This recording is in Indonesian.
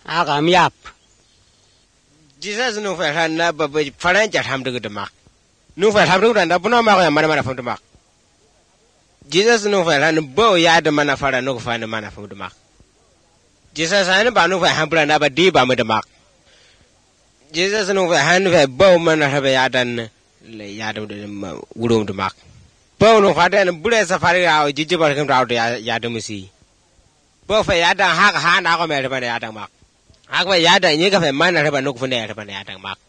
Agam yap. Jesus no fa na ba faran ja tham de mak no fa tham de da puno ma ko mana fam de mak Jesus no fa na bo ya de mana fara no fa na mana fam de mak Jesus an ba no fa ham plan na ba di ba me de mak Jesus no fa han fa bo mana ha ba ya dan le ya de wuro de mak bo no fa de bure safari ra jiji ba kam ra ya de musi bo fa ya dan ha na ko me de ba ya dan mak Aku ya ada ini kafe mana reba nuk fune reba ne ada mak.